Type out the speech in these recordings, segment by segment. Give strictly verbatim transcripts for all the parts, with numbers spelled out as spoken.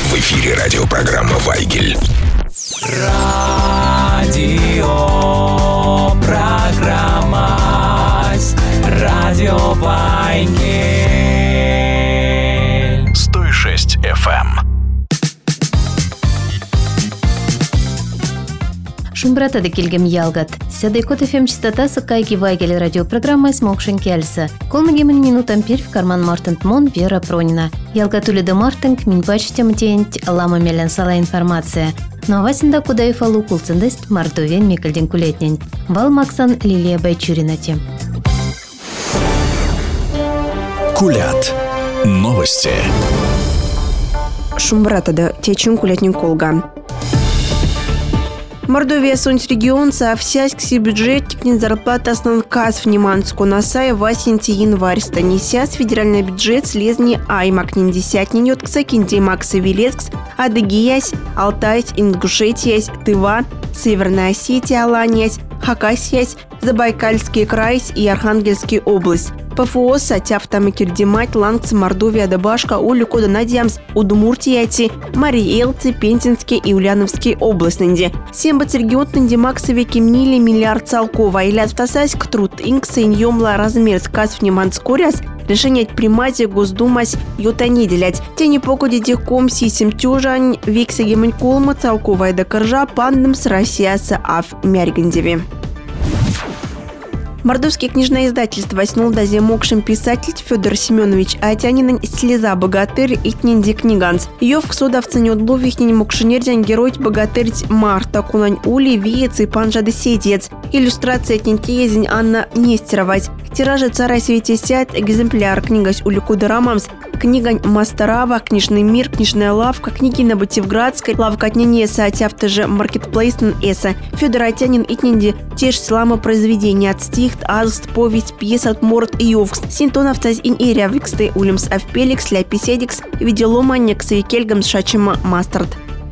В эфире радиопрограмма «Вайгель». Радио программа Радио Вайгель. сто шесть эф эм. Шумбратады келгем ялгат. Сядайкот эф эм частотасы кайги Вайгель радиопрограмма смокшин кельса. Колмагемин минутам перв карман мартент мон Вера Пронина. Ялгатули да мартенк мин бачтем тент лама мелен сала информация. Новасинда куда и фалу кулцендест мардовен микальден кулетнен. Вал Максан Лилия Байчуринати. Кулят. Новости. Шумбратада течин кулятнин колга. Мордовия сонь регион соовсяськси бюджетник зарплата основных каз вниманску насая васенти январь станисяс федеральный бюджет слезни аймак ниндесят нинет ксакинди макса вилецкс адыгиясь алтайсь ингушетиясь тыва Северная Осетия аланиясь Хакасиясь Забайкальский край и Архангельский область. ПФО сатяфтамы кирдимать лангцы Мордовия дабашка улюкода надямс Удмуртияти, Мариэлцы, Пензенский и Ульяновский областнынде. Сембац регион нандимаксове кимнили миллиард целкова или автосайск труд инкса иньомла размер сказ вниманскоряс решение примати Госдумась йота неделять. Тени покуди дихком сисим тюжань вексегемень колма целковая докаржа пандам с Россияса ав Мяргандеве. Мордовские книжное издательство снул дазе мокшим писатель Федор Семенович Атянин слеза богатырь итнинди книганс. Ее в ксодовце не удлових не мокшинердян герой богатырь Марта Кулань Ули Виец и Панжады Седец. Иллюстрация тентезень Анна Нестеровать. Тиражи цара светисят экземпляр книгась Уликуда Рамамс. Книгань Мастерава, Книжный мир, Книжная лавка, книги на Бативградской, лавка от Ненеса, отявты же Маркетплейснен Эса. Федор Атянин итнинди теж слама произведения от стихт, азст, повесть, пьеса от Морд и Йовкс. Синтонов таз ин эрия виксты улимс авпеликс, ляписедикс, виделоманьякс и кельгамс шачима мастерд.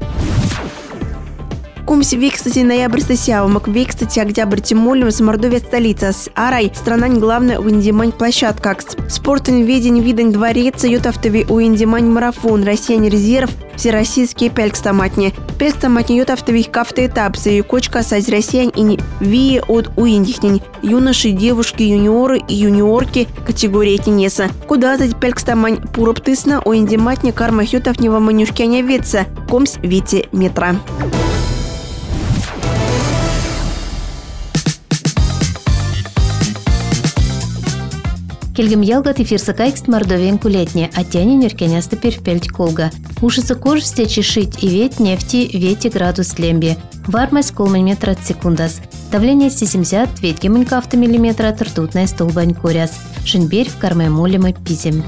Кумс викстати ноябрь стасявомак викстати октябрь тимолем с Мордовия столица с Арай страна не главная у индимань площадка спортен ведень виден дворец ютавтови у индимань марафон россияне резерв всероссийские пелькстаматни пелькстаматни ютавтови кафте этапсы и кочка сать россиян и вие от уиндихнень юноши девушки юниоры и юниорки категории тенеса куда зать пелькстамань пуроптысна у индиматни карма ютавнего манюшкяня ветца комс вите метра. Келгем ялгат эфир сакайкст Мордовиен кулетне, а тяни неркенясты перфпельть колга. Ушица кож стечи шить и веть нефти вети градус лемби. Вармость колмань метра от секундас. Давление семьдесят, веть гемонька автомиллиметра от ртутная столбань куряс. Шинберь в карме молем и пизем.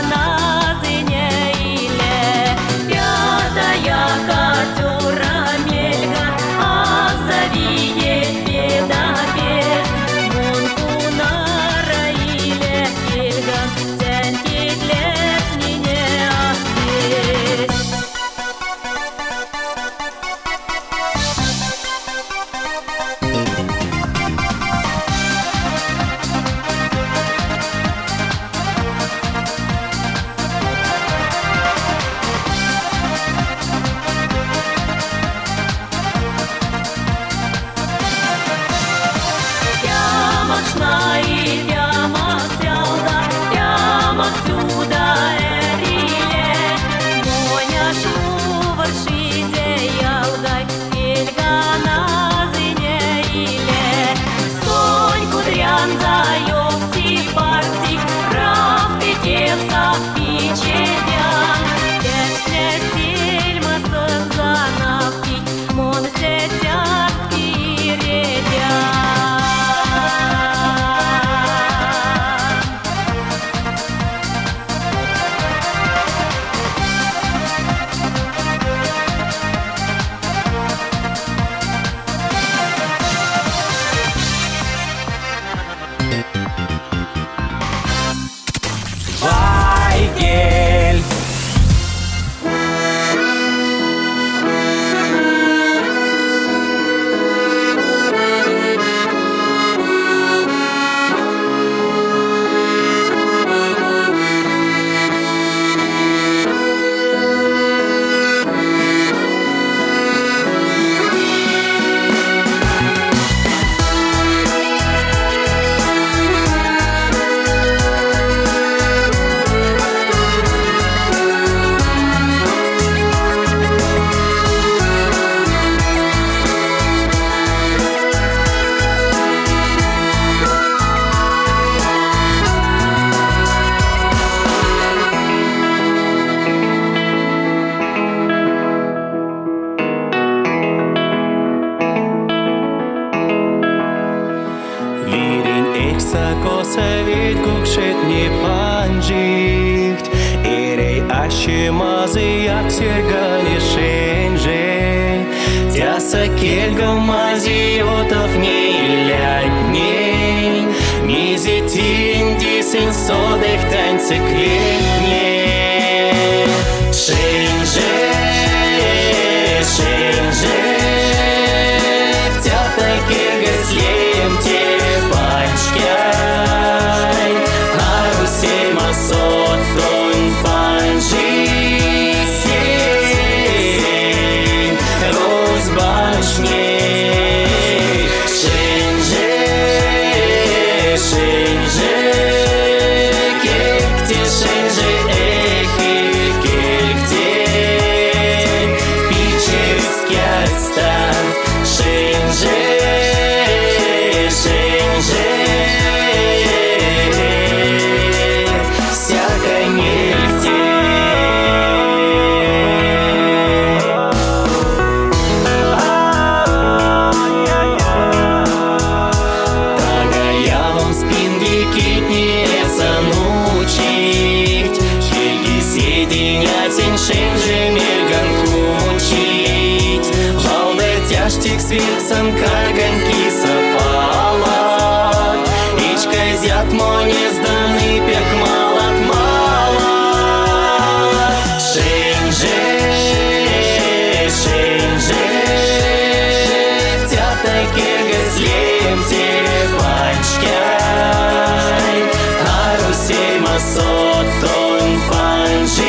Пятая котюра косовит кукшет не панжихт. Ирей ашимазы як сергани шенже. Тяса кельга мазиотов не лятней. Мизитин дисен содых танцы кветней. Шенже, шенже. Тята кельга слемте панчкяй. Арусей масот тон панжи. Свирцем карганки сапала. Ичка зят моне сданы пек малат мала. Шенже, шенже. Тята кельга слемте панчкяй. Арусей масот тон панжи.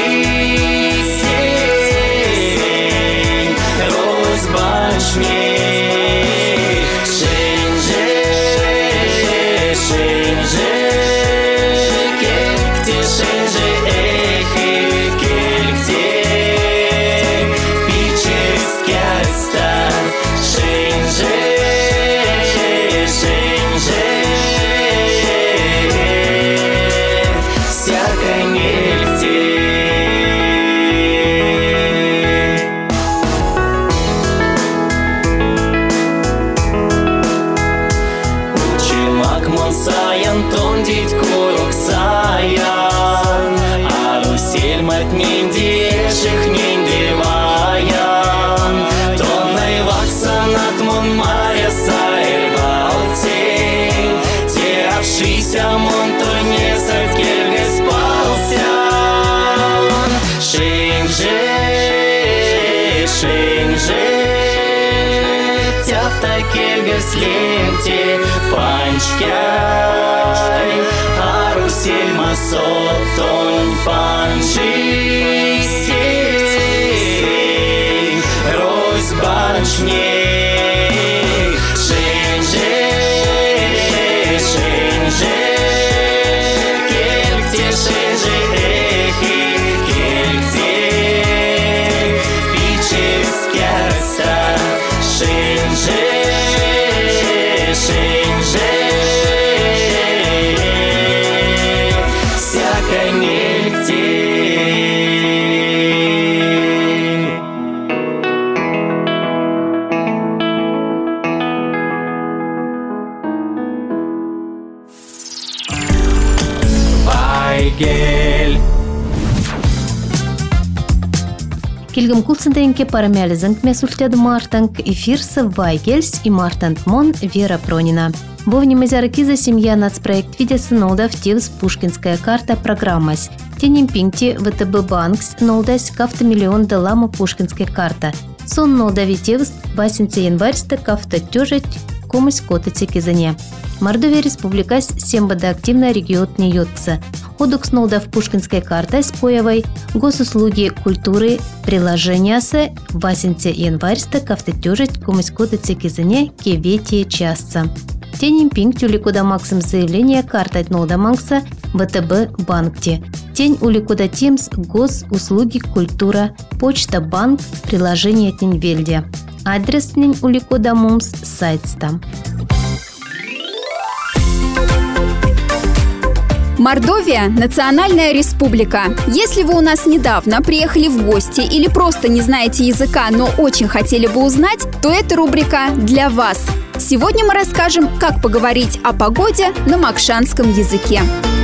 Розбачне. Слемте панчкяй. Арусей масот тон панжи. Розбачне. Шенже, шенже. Кельте шенже эхи кельте. Пическяста шенже. Келгім кулсындайынке парамялізінг мәсултеді мартанг эфирсы Вайгельс и Мартант Мон Вера Пронина. Вовне мазяракиза семья нацпроект видесы нолдав тевс Пушкинская карта программась. Тенем пинкте ВТБ банкс нолдась кафта миллион далама Пушкинская карта. Сон нолдави тевс басенце январьста кафта тёжать комусь котыце кизане. Мордовия республикась сембада активно региот не йотца. Одукс нолдав Пушкинская карта с появой госуслуги культуры приложениясы басенце январьста кафта тёжать комусь котыце кизане кеветие частца. Тенем пинк тюликуда максим заявление карта нолда макса ВТБ банкте. Тень уликуда тимс госуслуги культура почта банк приложение теньвельде. Адрес тень уликуда мумс сайтста. Мордовия – национальная республика. Если вы у нас недавно приехали в гости или просто не знаете языка, но очень хотели бы узнать, то эта рубрика для вас. Сегодня мы расскажем, как поговорить о погоде на макшанском языке.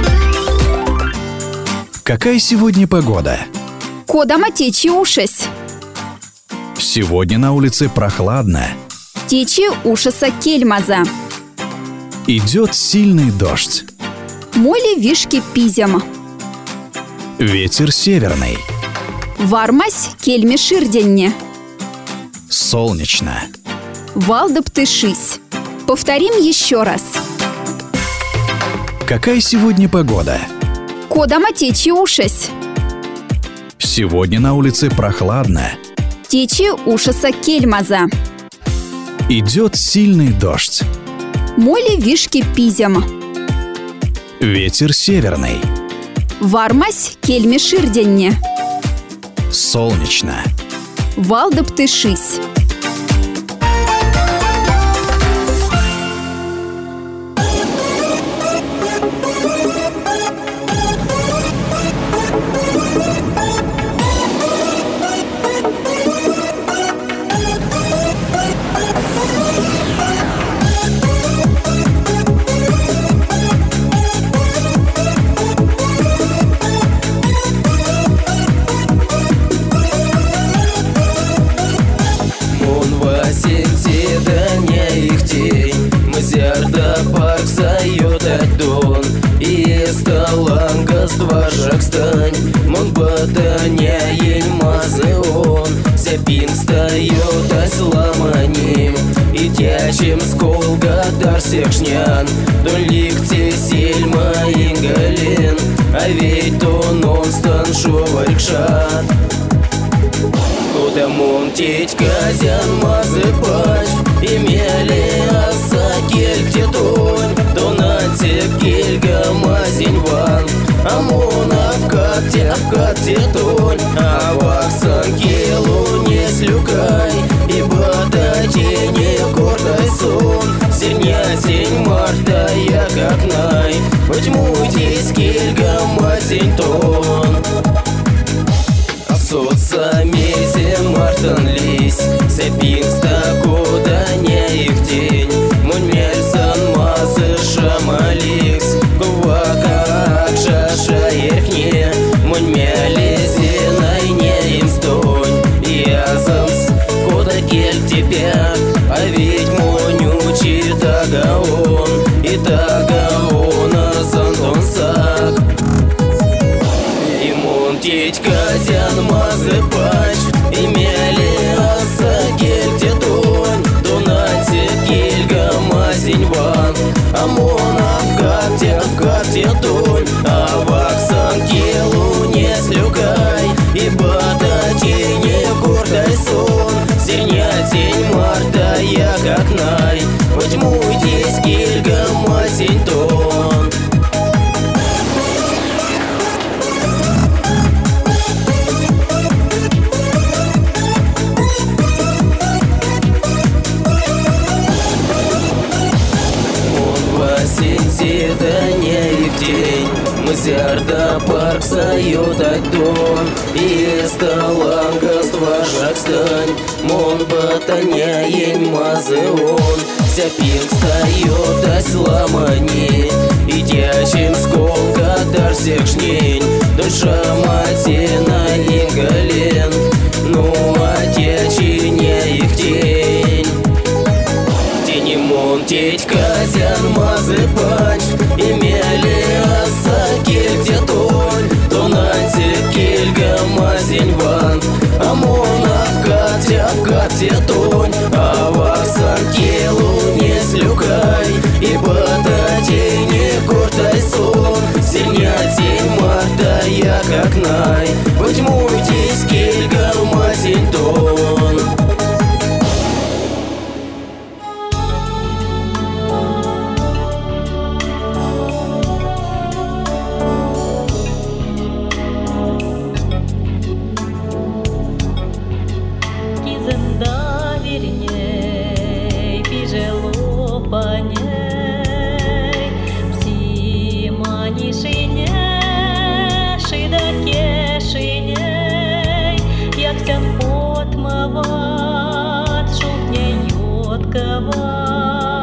Какая сегодня погода? Кодама течи ушась. Сегодня на улице прохладно. Течи ушаса кельмаза. Идет сильный дождь. Моли вишки пизям. Ветер северный. Вармась кельми ширденне. Солнечно. Валдып тышись. Повторим еще раз. Какая сегодня погода? Кодама течи ушась. Сегодня на улице прохладно. Течи ушаса кельмаза. Идет сильный дождь. Моли вишки пизям. Ветер северный. Вармась кельми ширденне. Солнечно. Валдып тышись. Чем сколга дарсекшнян, доликте сельма ингален, а ведь то нон стан шоварикшат. Куда мон теть казян мазыпач, имели аса кельте тонь, то нате кельга мазиньван, а мона в кате, в кате тонь, а ваксан келу не слюкай, ибо до тени гордай сон, синя сень марта я как най, хоть мутись кельга мазинь тон. Соца месе мартан лись, сепинста кода не их день, мунь мельсан мазы шамаликс, кувака акшаша ерхне, мунь мелези найне инстонь, язамс кода кель тебя, а ведь монючи тагаон, и тагаона зантонсак. Теть казян мазыпач, имели аса кельте тонь, донате кельга мазиньван, а мона в кате, в кате тонь, а ваксан келу не слюкай, ибо до тени гордай сон, синя тень марта я как най, хоть муйтесь кельга мазинь тон. Да не их день, мы зярда парк сают дон, и сталангаства жакстань, мон батаня ень мазеон, ся пинг стает осламани, и дячим сколка дарсекшнень, душа матина ингален, ну а дячи не их день. Тенемон теть казян мазыпач, имели аса кельте тонь, донате кельга мазиньван, а мона в кате, в кате тонь, а ваксан келу не слюкай, ибо до тени гордай сон, синя тень марта я как най, хоть муйтесь кельга мазинь тон. Як сян потмават, шовня йоткава.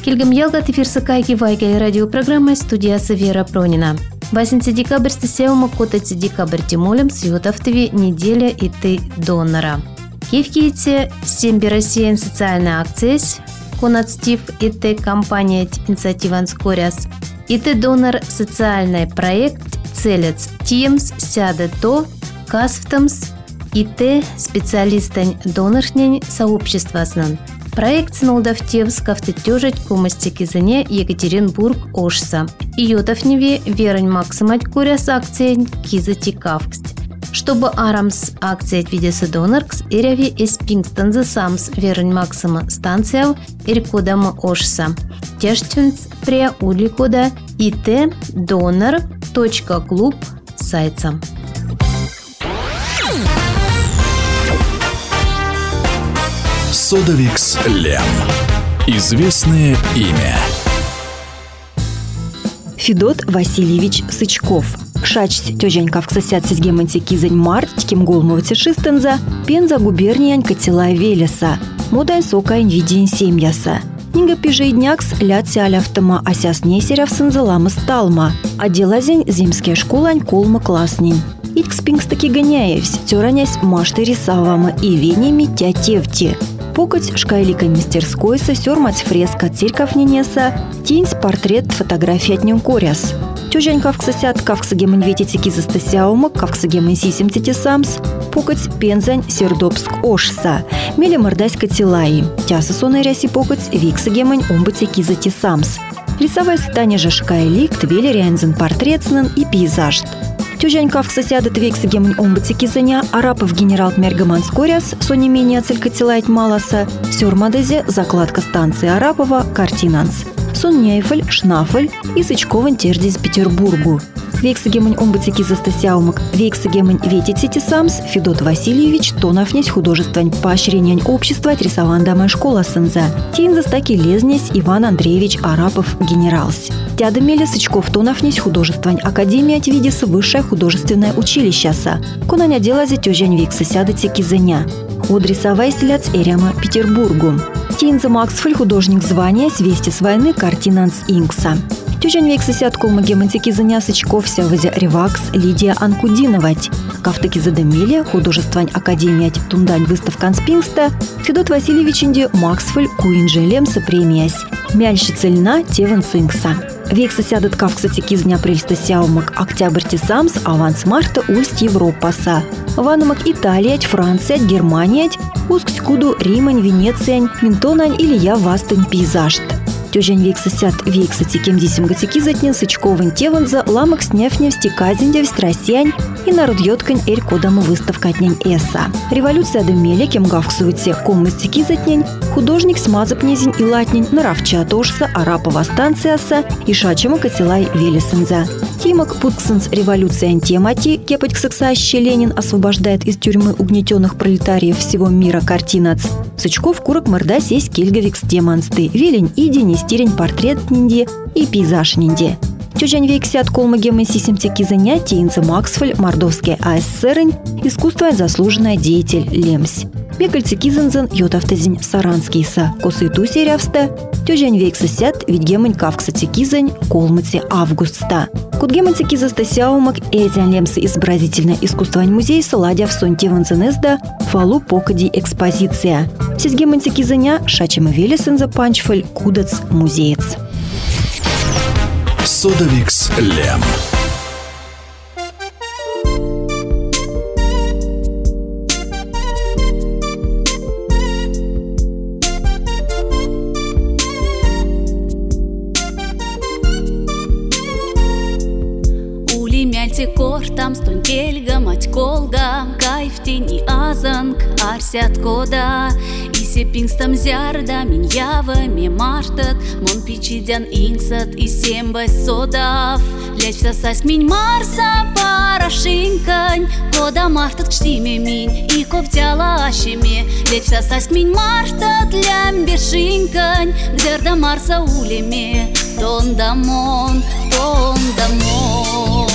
Килгам ялгат эфирса кайки вайгали радиопрограмма студиясы Вера Пронина. восьмого декабря стесеума котацы декабрь тимолем с ютавтови неделя и ты донора. Киевкиите семь Россиян социальная акция конацтив и ты компания инициатива скоряс и ты донор социальный проект целец тимс сяде то касвтамс и ты специалистань донорнень сообщества знан. Проект снолдавтев скафтетежить кумастики зане Екатеринбург Ошса. И йотовневе верань максимать куряс акцией кизатикавкст. Чтобы арамс акция видеса доноркс, иряви из Пингстонза самс верань максима станцияв иркодама Ошса. Тяжтвенц пре уликода ит донор точка клуб сайта. Содовикс Лем. Известное имя. Федот Васильевич Сычков. Шачсть тёжанькав ксасят сизгеманти кизань март тиким голмовати шистенза, пенза губерниянь Катилай Велеса, модайн сокайн видиен семьяса. Нинга пижейднякс лятся аляфтама асяс несеряв сынзалама сталма, а делазень земская школань колма класснень. Итк спингстаки гоняевсь, тёранясь машты рисавама и венями тятевти. Покать шкайликой мастерской сёрмать фреска церковь ненеса, тинь портрет фотографии от нем коряс. Тёжань кавксасят кавксагемын ветите кизастасяума, кавксагемын сисим тетисамс, покать пензань сердобск ошса, мели мордась катилаи, тяса сонаряси покать виксагемын омбате кизатисамс. Лисовая стане же шкайлик, твели рянзен портретснен и пейзаж. Тюжань кавксасяда твексагемын омбате кизаня, арапов генерал Мергаман скоряс, со не менее целькатилайт маласа, сёрмадезе закладка станции Арапова, картинанс. Сонняйфель, Шнафель и Сычкован тердис Петербургу. Вексагемань омбатики застасяумак, вексагемань ветицити самс, Федот Васильевич, тонафнесь художествень поощрениянь общества рисован дамая школа сынза. Тин застаки лезнесь Иван Андреевич Арапов генералс. Тядамели Сычков тонафнесь художествень академия твидиса высшее художественное училище са. Конаня делазе тёжань векса сядати кизаня. Одрисовай селяц эряма Петербургу. Тинза Максфель художник звания свести с войны картинанс инкса. Тюжань век сосят колмагемантики заня Сычков сявазя ревакс Лидия Анкудиновать. Кавтаки задамели художествань академия тундань выставкан спингста Федот Васильевич инди Максфель куинжелем сопремиясь. Мяльщица льна теван синкса. Век сосядат кавксатики заня прельста сяумак октябрь тисамс аванс марта ульст Европаса. Ванамак Италия, Франция, Германия, Ускскуду, Римань, Венеция, Ментонань или я вастань пейзаж. Тёжань век сосят век сатикем десим гатики затнен Сычковын теванза ламак снефнев стиказиндев страсянь и народ йоткань эрь кодаму выставкатнень эса. Революция дамеле кем гавксуется коммастики затнень художник смазапнезень и латнень наравча тошса Арапова станцияса и шачема Катилай Велесенза. Тимок Путксенс революция антемати кепать ксаксаще Ленин освобождает из тюрьмы угнетенных пролетариев всего мира картинац. Сычков курок морда сесть кельгавикс демонсты, велень иди нестирень портрет нинди и пейзаж нинди. Тюжань век сят колмагемы сисимтеки занятия инца Максфель, Мордовский АССРень, искусство заслуженный деятель Лемсь. Мекальцы кизензен йотавтезень Саранскийса, косы ту серявста, тюжань век сосят ведь гемань кавксати кизань колмати августста. Кут геманцы кизаста сяумак эзян Лемсы изобразительное искусствовань музей саладя в сонтеванзенезда фалу покади экспозиция. Сис геманцы кизаня шачема велесенза панчфель кудац музеец. Содовикс Лем. Кортам стон кельга мать колга кайфтени азанг арсят кода исе пингстам зярда мин явами мартат мон пичидян инксат и сембас содав лечь сасась минь марса парашинкань кода мартат кштиме минь и ковтяла ашеме лечь сасась минь мартат лям бешинкань зярда марса улеме тон дамон тон дамон.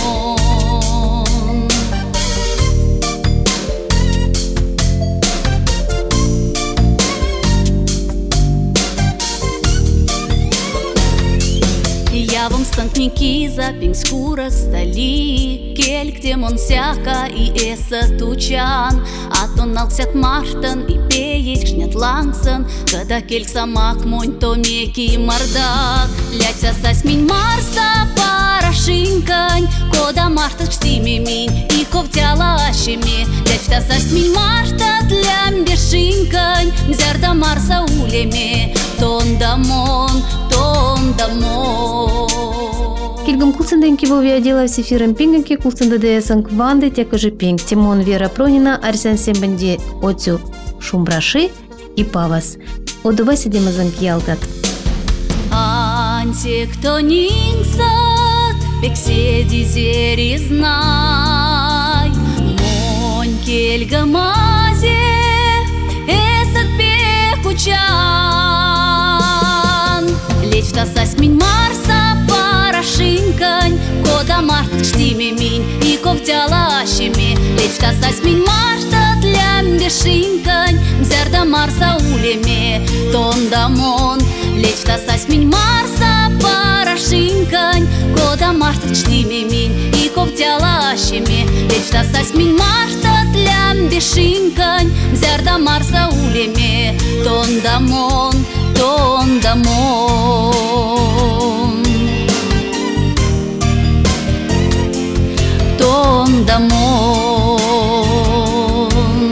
Санкники за пинскура стали, кельк демон сяка и эса тучан, а то налксят мартан и пеет шнят лангсан, когда кельк самак монь то меки мордак, ляча сасминь марса парашинкань, кода марта чтиме минь и ковтяла ашеми, ляча сасминь марта длям бешинкань, мзярда марса улеме, тон дамон, тон дамон. Кильгам кулсенденки вовия дела с эфиром пингенки кулсенда дэсэн кванды текажи пинг Тимон Вера Пронина Арсен Сембенде Отю Шумбраши и Павас. Одува седемазан ялгат. Анте кто нингсат, пекседи зери знай, монь кельгамазе, эсат пекучан, лечь тасась минь марса парашинкань, кода марта чтиме минь и ковтяла ашеми, лечь тасась минь марта длям бешинкань, мзярда марса улеме, тон дамон, лечь тасась минь марса парашинкань, кода марта чтиме минь и ковтяла ашеми, лечь тасась минь марта длям бешинкань, мзярда марса улеме, тон дамон, тон дамон. Тон дамон.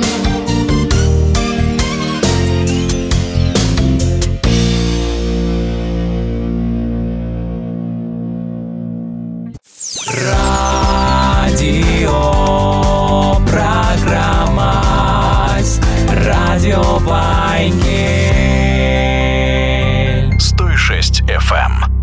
Радио программа Радио Вайнгель сто шесть эф эм.